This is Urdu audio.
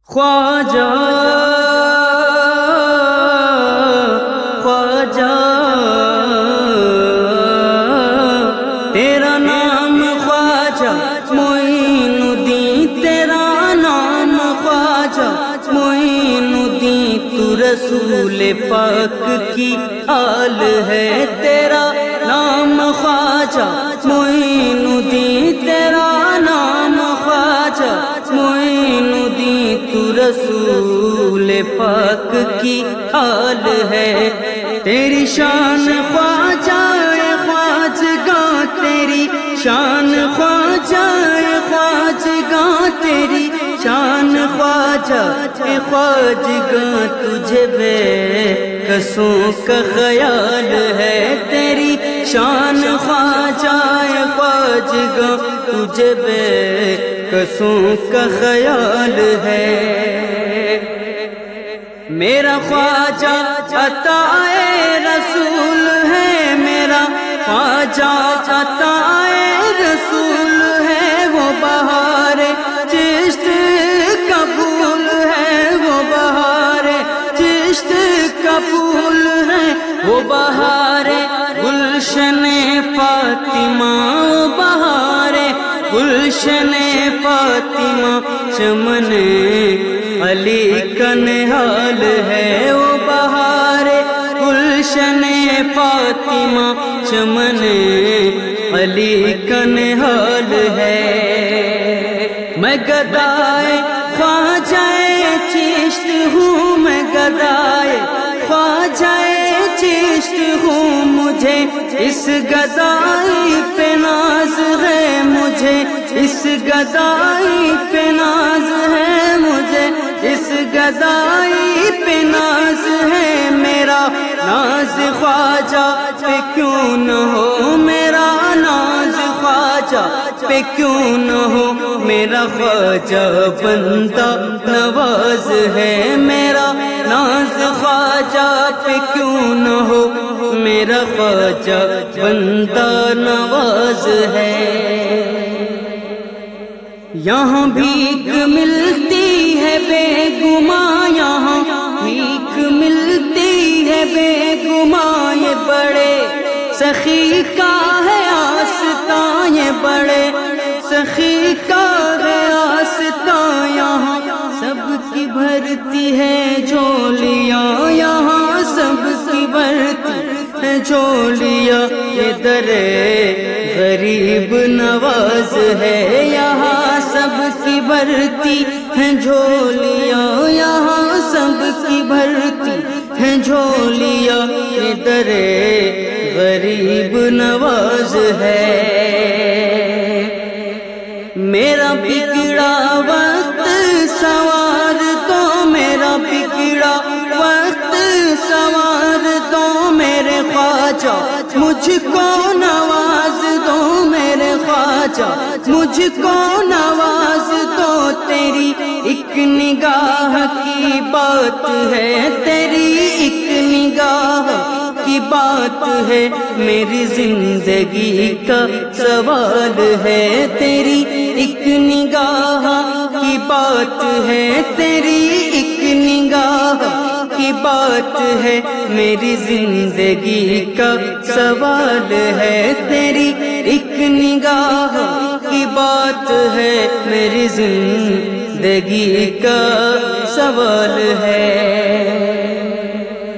خواجہ خواجہ تیرا نام خواجہ معین الدین، تیرا نام خواجہ معین الدین، تو رسول پاک کی آل ہے، تیرا نام خواجہ معین الدین، تیرا نام خواجہ معین الدین، تو رسول پاک کی آل ہے، تیری شان خواجہ خواجگاں، تیری شان خواجہ خواجگاں، تیری شان خواجہ خواجگاں، تجھے بے کسوں کا خیال ہے، تیری شان خواجہ خواجگاں، تجھے بے کسوں کا خیال ہے، میرا خواجہ عطائے رسول ہے، میرا خواجہ عطائے رسول ہے، وہ بہار چشت کا پھول ہے، وہ بہار چشت کا پھول ہے، وہ بہار گلشن فاطمہ، وہ بہار گلشن فاطمہ، چمن علی کا نہال ہے، وہ بہار گلشن فاطمہ، چمن علی کا نہال ہے، میں گدائے خواجہ چشت ہوں، میں گدائے خواجہ چشت ہوں، مجھے اس گدائی پہ ناز ہے، مجھے اس گدائی پہ ناز ہے، مجھے اس گدائی پہ ناز ہے، میرا ناز خواجہ پہ کیوں نہ ہو، میرا ناز خواجہ پہ کیوں نہ ہو، میرا خواجہ بندہ نواز ہے، میرا ناز خواجہ پہ کیوں نہ ہو، میرا خواجہ بندہ نواز ہے، یہاں بھیک ملتی ہے بے گماں، یہاں بھیک ملتی ہے بے گماں، یہ بڑے سخی کا ہے آستاں، یہ بڑے سخی کا ہے آستاں، یہاں سب کی بھرتی ہے جھولیاں، یہاں سب کی بھرتی ہے جھولیاں، یہ در غریب نواز ہے، یہاں سب کی بھرتی ہے جھولیاں، یہاں سب کی بھرتی ہے جھولیاں، یہ در غریب نواز ہے، میرا بگڑا وقت سوار دو، میرا بگڑا وقت سوار دو، میرے خواجہ مجھ کو نواز دو، میرے خواجہ مجھ کو نواز دو، تیری ایک نگاہ کی بات ہے، تیری ایک نگاہ کی بات ہے، میری زندگی کا سوال ہے، تیری ایک نگاہ کی بات ہے، تیری ایک نگاہ کی بات ہے، میری زندگی کا سوال ہے، تیری ایک نگاہ کی بات ہے، میری زندگی کا سوال ہے۔